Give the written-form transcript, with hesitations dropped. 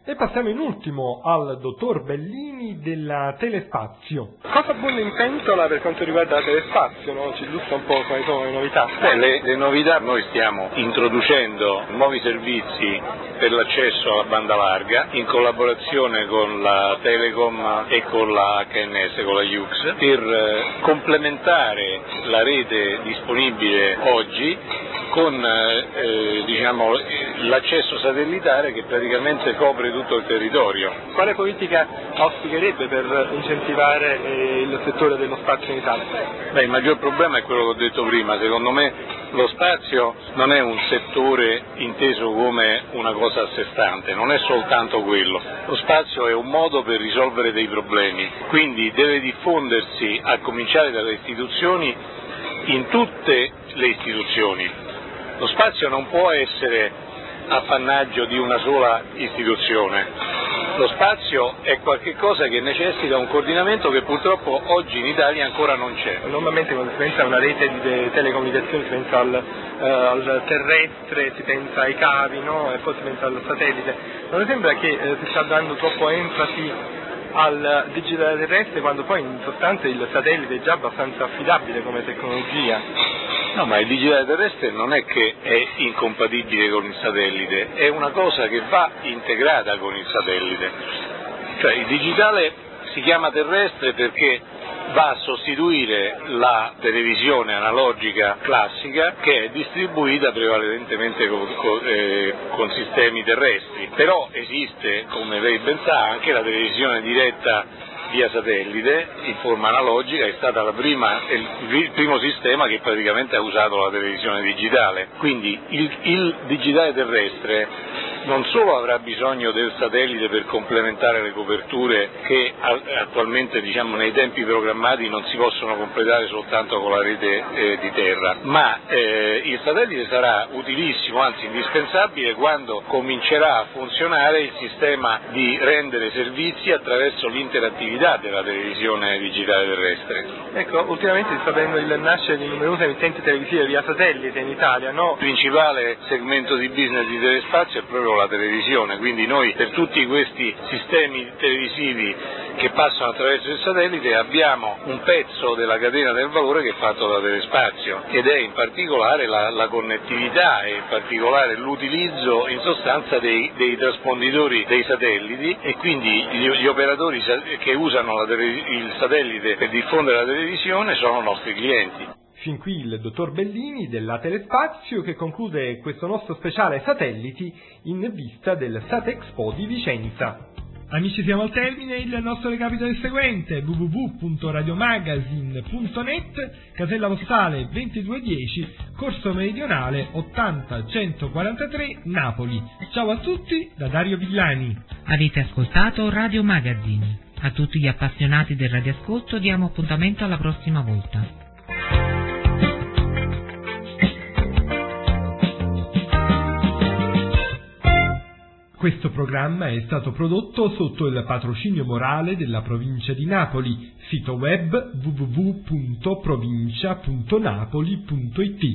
E passiamo in ultimo al dottor Bellini della Telespazio. Cosa buona in pentola per quanto riguarda la Telespazio, no? Ci illustra un po' quali sono le novità. Le novità, noi stiamo introducendo nuovi servizi per l'accesso alla banda larga in collaborazione con la Telecom e con la HNS, con la Jux, per complementare la rete disponibile oggi con l'accesso satellitare che praticamente copre tutto il territorio. Quale politica auspicherebbe per incentivare il settore dello spazio in Italia? Il maggior problema è quello che ho detto prima. Secondo me lo spazio non è un settore inteso come una cosa a sé stante, non è soltanto quello. Lo spazio è un modo per risolvere dei problemi, quindi deve diffondersi a cominciare dalle istituzioni in tutte le istituzioni. Lo spazio non può essere appannaggio di una sola istituzione. Lo spazio è qualcosa che necessita un coordinamento che purtroppo oggi in Italia ancora non c'è. Normalmente quando si pensa a una rete di telecomunicazioni si pensa al terrestre, si pensa ai cavi, no? E poi si pensa al satellite. Non le sembra che si sta dando troppo enfasi al digitale terrestre quando poi in sostanza il satellite è già abbastanza affidabile come tecnologia? No, ma il digitale terrestre non è che è incompatibile con il satellite, è una cosa che va integrata con il satellite. Cioè il digitale si chiama terrestre perché va a sostituire la televisione analogica classica che è distribuita prevalentemente con sistemi terrestri. Però esiste, come lei ben sa, anche la televisione diretta via satellite in forma analogica, è stata il primo sistema che praticamente ha usato la televisione digitale. Quindi il digitale terrestre non solo avrà bisogno del satellite per complementare le coperture che attualmente nei tempi programmati non si possono completare soltanto con la rete di terra, ma il satellite sarà utilissimo, anzi indispensabile, quando comincerà a funzionare il sistema di rendere servizi attraverso l'interattività della televisione digitale terrestre. Ecco, ultimamente si sta vedendo il nascere di numerose emittenti televisive via satellite in Italia, no? Il principale segmento di business di Telespazio è proprio la televisione, quindi noi per tutti questi sistemi televisivi che passano attraverso il satellite abbiamo un pezzo della catena del valore che è fatto da Telespazio ed è in particolare la connettività e in particolare l'utilizzo in sostanza dei trasponditori dei satelliti, e quindi gli operatori che usano il satellite per diffondere la televisione sono nostri clienti. Fin qui il dottor Bellini della Telespazio che conclude questo nostro speciale satelliti in vista del Satexpo di Vicenza. Amici, siamo al termine, il nostro recapito è il seguente: www.radiomagazine.net, casella postale 2210, Corso Meridionale 80 143, Napoli. Ciao a tutti da Dario Villani. Avete ascoltato Radio Magazine. A tutti gli appassionati del radioascolto diamo appuntamento alla prossima volta. Questo programma è stato prodotto sotto il patrocinio morale della provincia di Napoli. Sito web www.provincia.napoli.it